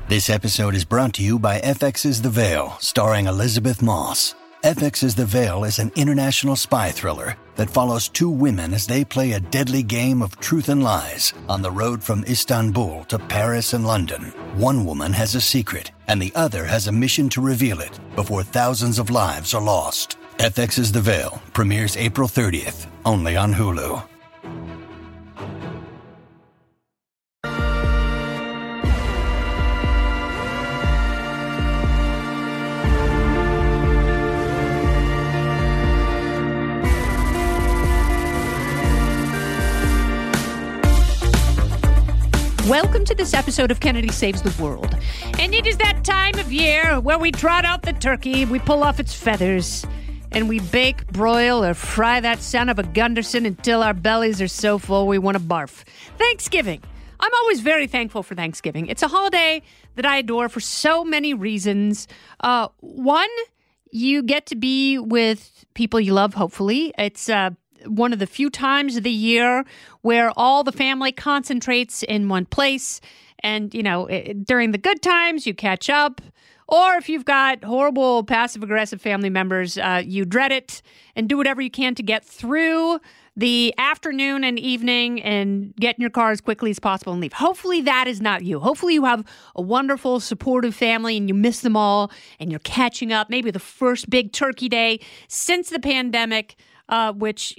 This episode is brought to you by FX's The Veil, starring Elizabeth Moss. FX's The Veil is an international spy thriller that follows two women as they play a deadly game of truth and lies on the road from Istanbul to Paris and London. One woman has a secret, and the other has a mission to reveal it before thousands of lives are lost. FX's The Veil premieres April 30th, only on Hulu. Welcome to this episode of Kennedy Saves the World. And it is that time of year where we trot out the turkey, we pull off its feathers, and we bake, broil, or fry that son of a Gunderson until our bellies are so full we want to barf. Thanksgiving. I'm always very thankful for Thanksgiving. It's a holiday that I adore for so many reasons. One, you get to be with people you love, hopefully. It's one of the few times of the year where all the family concentrates in one place. And, you know, during the good times, you catch up. Or if you've got horrible passive-aggressive family members, you dread it and do whatever you can to get through the afternoon and evening and get in your car as quickly as possible and leave. Hopefully that is not you. Hopefully you have a wonderful, supportive family and you miss them all and you're catching up. Maybe the first big turkey day since the pandemic, which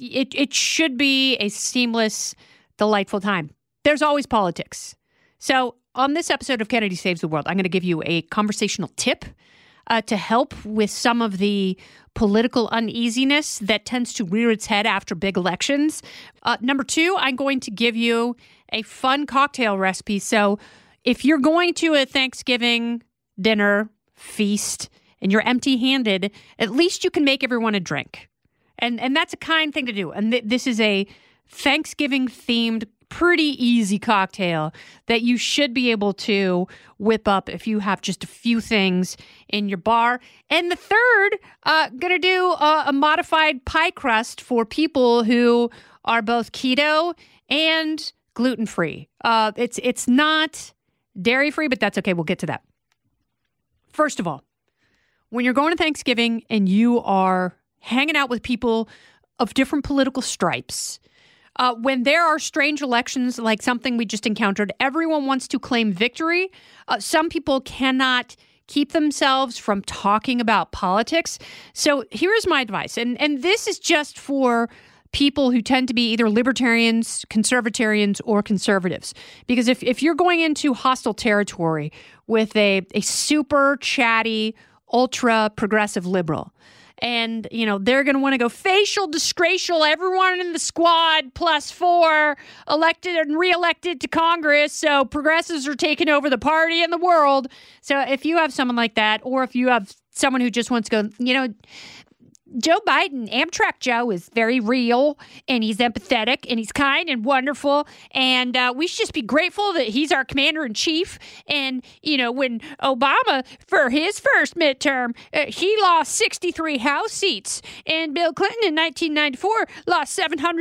it should be a seamless, delightful time. There's always politics. So on this episode of Kennedy Saves the World, I'm going to give you a conversational tip to help with some of the political uneasiness that tends to rear its head after big elections. Number two, I'm going to give you a fun cocktail recipe. So if you're going to a Thanksgiving dinner feast and you're empty-handed, at least you can make everyone a drink. And that's a kind thing to do. And this is a Thanksgiving-themed, pretty easy cocktail that you should be able to whip up if you have just a few things in your bar. And the third, going to do a modified pie crust for people who are both keto and gluten-free. It's not dairy-free, but that's okay. We'll get to that. First of all, when you're going to Thanksgiving and you are hanging out with people of different political stripes. When there are strange elections like something we just encountered, everyone wants to claim victory. Some people cannot keep themselves from talking about politics. So here is my advice, and this is just for people who tend to be either libertarians, conservatarians, or conservatives. Because if you're going into hostile territory with a super chatty, ultra progressive liberal, and, you know, they're going to want to go facial, disgraceful, everyone in the squad +4 elected and reelected to Congress. So progressives are taking over the party and the world. So if you have someone like that, or if you have someone who just wants to go, you know, Joe Biden, Amtrak Joe, is very real, and he's empathetic, and he's kind and wonderful, and we should just be grateful that he's our commander-in-chief. And, you know, when Obama, for his first midterm, he lost 63 House seats, and Bill Clinton in 1994 lost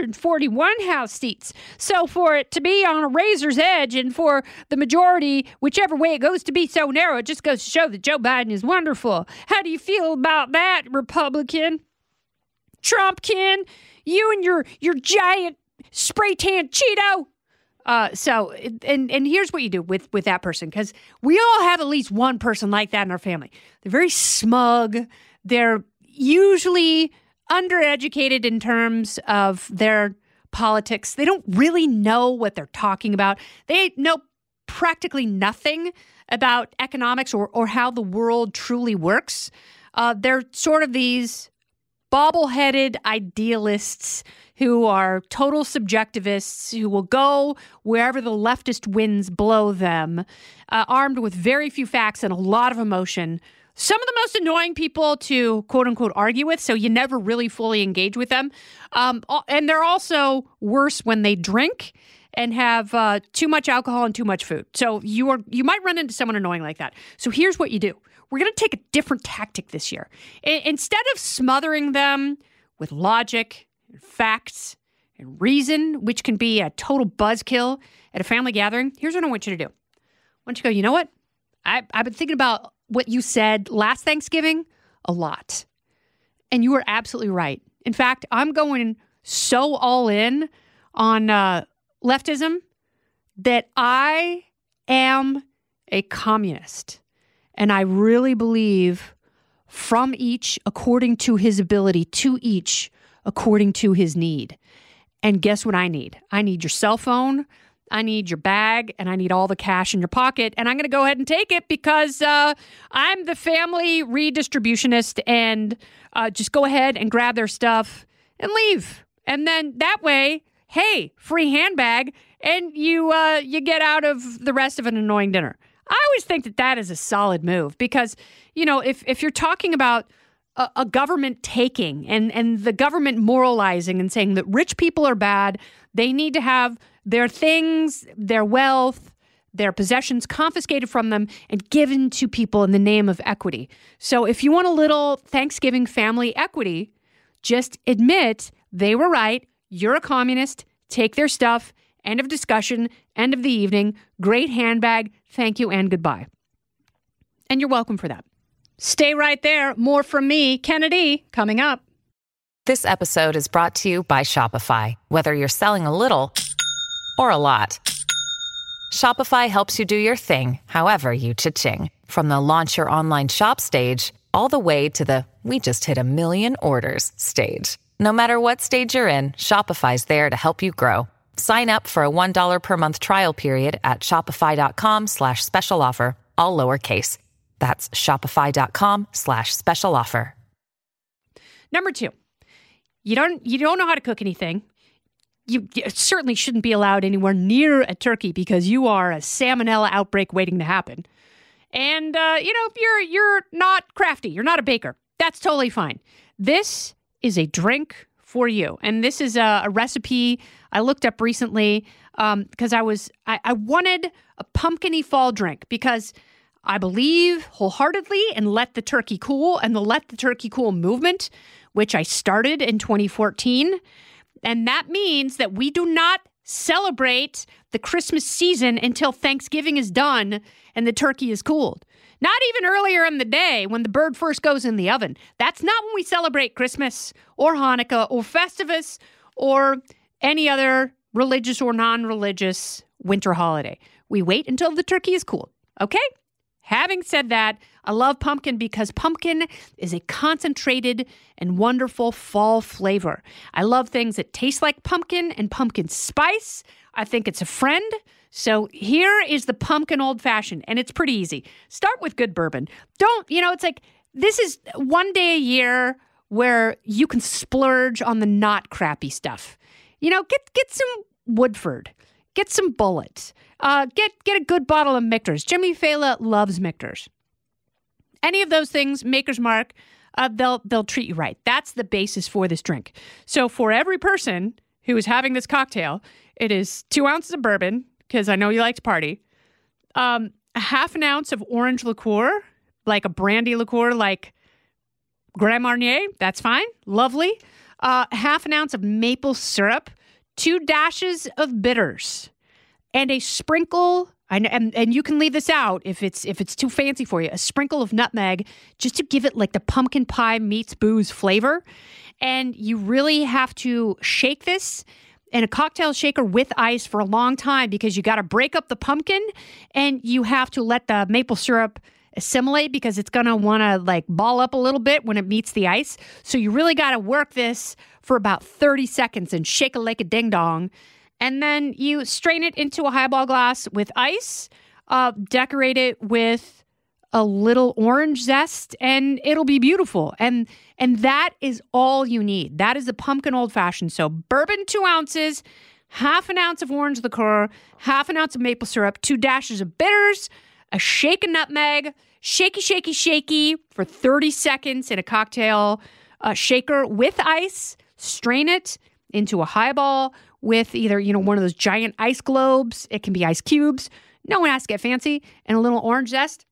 741 House seats. So for it to be on a razor's edge, and for the majority, whichever way it goes, to be so narrow, it just goes to show that Joe Biden is wonderful. How do you feel about that, Republican? Trumpkin, you and your giant spray tan Cheeto. So here's what you do with that person, because we all have at least one person like that in our family. They're very smug. They're usually undereducated in terms of their politics. They don't really know what they're talking about. They know practically nothing about economics or how the world truly works. They're sort of these bobble-headed idealists who are total subjectivists, who will go wherever the leftist winds blow them, armed with very few facts and a lot of emotion. Some of the most annoying people to quote-unquote argue with, so you never really fully engage with them. And they're also worse when they drink and have too much alcohol and too much food. So you might run into someone annoying like that. So here's what you do. We're going to take a different tactic this year. Instead of smothering them with logic and facts and reason, which can be a total buzzkill at a family gathering, here's what I want you to do. I want you to go, you know what? I've been thinking about what you said last Thanksgiving a lot. And you were absolutely right. In fact, I'm going so all in on leftism that I am a communist. And I really believe from each according to his ability, to each according to his need. And guess what I need? I need your cell phone, I need your bag, and I need all the cash in your pocket. And I'm going to go ahead and take it because I'm the family redistributionist, and just go ahead and grab their stuff and leave. And then that way, hey, free handbag, and you get out of the rest of an annoying dinner. I always think that that is a solid move because, you know, if you're talking about a government taking and the government moralizing and saying that rich people are bad, they need to have their things, their wealth, their possessions confiscated from them and given to people in the name of equity. So if you want a little Thanksgiving family equity, just admit they were right. You're a communist. Take their stuff. End of discussion. End of the evening. Great handbag. Thank you and goodbye. And you're welcome for that. Stay right there. More from me, Kennedy, coming up. This episode is brought to you by Shopify. Whether you're selling a little or a lot, Shopify helps you do your thing, however you cha-ching. From the launch your online shop stage, all the way to the we just hit 1 million orders stage. No matter what stage you're in, Shopify's there to help you grow. Sign up for a $1 per month trial period at shopify.com/special offer, all lowercase. That's shopify.com/special offer. Number 2, you don't know how to cook anything. You certainly shouldn't be allowed anywhere near a turkey because you are a salmonella outbreak waiting to happen. And, you're not crafty. You're not a baker. That's totally fine. This is a drink for you. And this is a recipe I looked up recently because I wanted a pumpkin-y fall drink because I believe wholeheartedly in Let the Turkey Cool and the Let the Turkey Cool movement, which I started in 2014. And that means that we do not celebrate the Christmas season until Thanksgiving is done and the turkey is cooled. Not even earlier in the day when the bird first goes in the oven. That's not when we celebrate Christmas or Hanukkah or Festivus or any other religious or non-religious winter holiday. We wait until the turkey is cooled. Okay? Having said that, I love pumpkin because pumpkin is a concentrated and wonderful fall flavor. I love things that taste like pumpkin and pumpkin spice. I think it's a friend. So here is the pumpkin old fashioned, and it's pretty easy. Start with good bourbon. It's like this is one day a year where you can splurge on the not crappy stuff. Get some Woodford. Get some Bulleit. Get a good bottle of Michter's. Jimmy Fallon loves Michter's. Any of those things, Maker's Mark, they'll treat you right. That's the basis for this drink. So for every person who is having this cocktail, it is 2 ounces of bourbon, because I know you like to party, a half an ounce of orange liqueur, like a brandy liqueur, like Grand Marnier. That's fine. Lovely. Half an ounce of maple syrup, 2 dashes of bitters, and a sprinkle, and you can leave this out if it's too fancy for you, a sprinkle of nutmeg just to give it like the pumpkin pie meets booze flavor. And you really have to shake this in a cocktail shaker with ice for a long time because you got to break up the pumpkin and you have to let the maple syrup assimilate because it's going to want to like ball up a little bit when it meets the ice. So you really got to work this for about 30 seconds and shake a like a ding dong. And then you strain it into a highball glass with ice, decorate it with a little orange zest, and it'll be beautiful. And that is all you need. That is a pumpkin old fashioned. So bourbon, 2 ounces, half an ounce of orange liqueur, half an ounce of maple syrup, 2 dashes of bitters, a shake of nutmeg, shaky, shaky, shaky for 30 seconds in a cocktail shaker with ice. Strain it into a highball with either, one of those giant ice globes. It can be ice cubes. No one has to get fancy. And a little orange zest.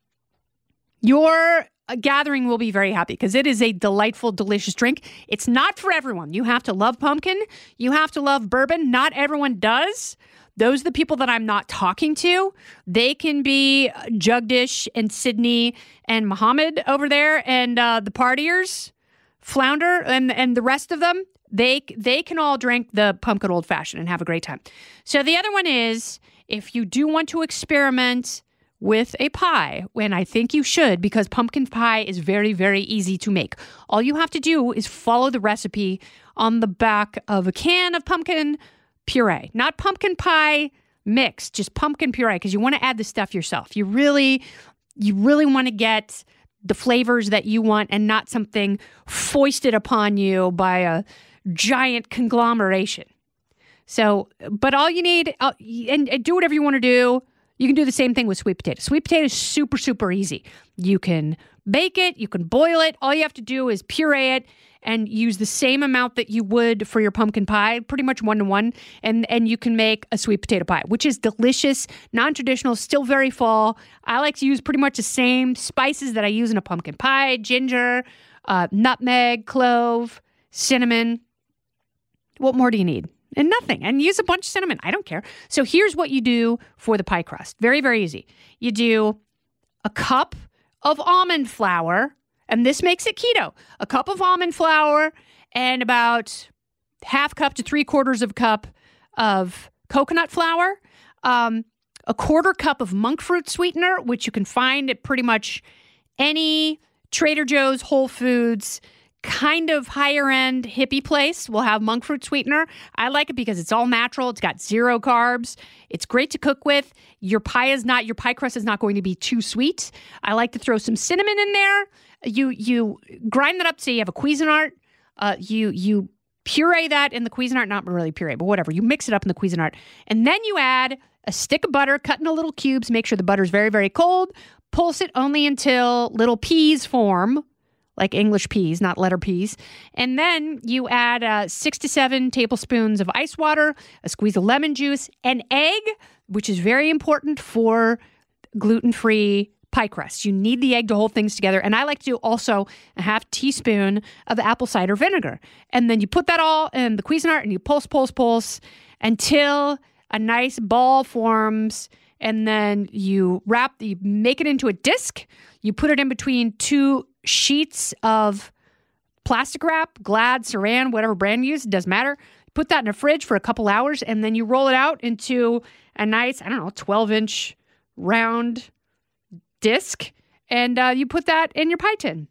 Your gathering will be very happy because it is a delightful, delicious drink. It's not for everyone. You have to love pumpkin. You have to love bourbon. Not everyone does. Those are the people that I'm not talking to. They can be Jagdish and Sydney and Muhammad over there and the partiers, Flounder and the rest of them. They can all drink the pumpkin old fashioned and have a great time. So the other one is, if you do want to experiment with a pie, when I think you should, because pumpkin pie is very, very easy to make. All you have to do is follow the recipe on the back of a can of pumpkin puree. Not pumpkin pie mix, just pumpkin puree, because you want to add the stuff yourself. You really want to get the flavors that you want and not something foisted upon you by a giant conglomeration. So, but all you need, and do whatever you want to do. You can do the same thing with sweet potato. Sweet potato is super, super easy. You can bake it. You can boil it. All you have to do is puree it and use the same amount that you would for your pumpkin pie, pretty much 1-to-1. And you can make a sweet potato pie, which is delicious, non-traditional, still very fall. I like to use pretty much the same spices that I use in a pumpkin pie: ginger, nutmeg, clove, cinnamon. What more do you need? And nothing. And use a bunch of cinnamon. I don't care. So here's what you do for the pie crust. Very, very easy. You do a cup of almond flour, and this makes it keto. A cup of almond flour and about half cup to 3/4 of a cup of coconut flour, a 1/4 cup of monk fruit sweetener, which you can find at pretty much any Trader Joe's, Whole Foods, kind of higher end hippie place will have monk fruit sweetener. I like it because it's all natural. It's got 0 carbs. It's great to cook with. Your pie crust is not going to be too sweet. I like to throw some cinnamon in there. You grind that up so you have a Cuisinart. You puree that in the Cuisinart, not really puree, but whatever. You mix it up in the Cuisinart. And then you add a stick of butter cut into little cubes. Make sure the butter's very, very cold. Pulse it only until little peas form, like English peas, not letter peas. And then you add 6 to 7 tablespoons of ice water, a squeeze of lemon juice, an egg, which is very important for gluten-free pie crust. You need the egg to hold things together. And I like to do also a half teaspoon of apple cider vinegar. And then you put that all in the Cuisinart and you pulse until a nice ball forms. And then you make it into a disc. You put it in between 2 sheets of plastic wrap, Glad, Saran, whatever brand you use, it doesn't matter. Put that in a fridge for a couple hours, and then you roll it out into a nice, 12-inch round disc, and you put that in your pie tin.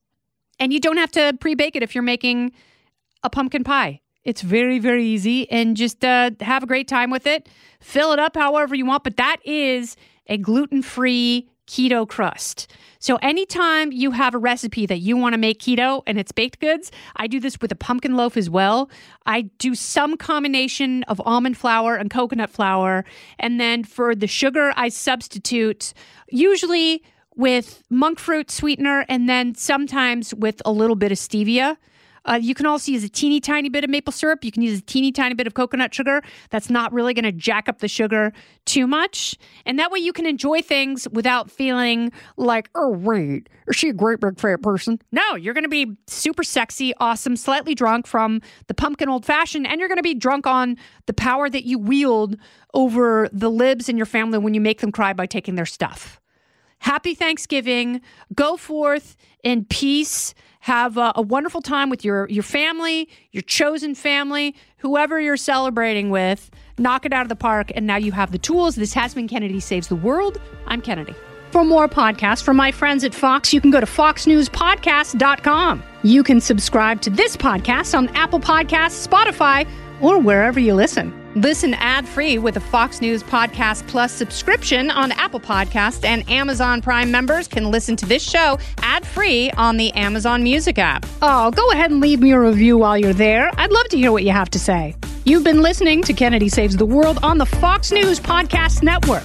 And you don't have to pre-bake it if you're making a pumpkin pie. It's very, very easy, and just have a great time with it. Fill it up however you want, but that is a gluten-free keto crust. So anytime you have a recipe that you want to make keto and it's baked goods, I do this with a pumpkin loaf as well. I do some combination of almond flour and coconut flour. And then for the sugar, I substitute usually with monk fruit sweetener and then sometimes with a little bit of stevia. You can also use a teeny tiny bit of maple syrup. You can use a teeny tiny bit of coconut sugar. That's not really going to jack up the sugar too much. And that way you can enjoy things without feeling like, oh, wait, is she a great big fat person? No, you're going to be super sexy, awesome, slightly drunk from the pumpkin old fashioned. And you're going to be drunk on the power that you wield over the libs in your family when you make them cry by taking their stuff. Happy Thanksgiving. Go forth in peace. Have a wonderful time with your family, your chosen family, whoever you're celebrating with. Knock it out of the park, and now you have the tools. This has been Kennedy Saves the World. I'm Kennedy. For more podcasts from my friends at Fox, you can go to foxnewspodcast.com. You can subscribe to this podcast on Apple Podcasts, Spotify, or wherever you listen. Listen ad-free with a Fox News Podcast Plus subscription on Apple Podcasts, and Amazon Prime members can listen to this show ad-free on the Amazon Music app. Oh, go ahead and leave me a review while you're there. I'd love to hear what you have to say. You've been listening to Kennedy Saves the World on the Fox News Podcast Network.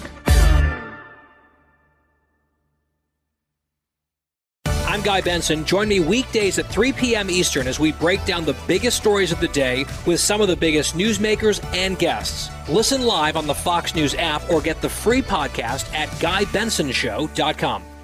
I'm Guy Benson. Join me weekdays at 3 p.m. Eastern as we break down the biggest stories of the day with some of the biggest newsmakers and guests. Listen live on the Fox News app or get the free podcast at GuyBensonShow.com.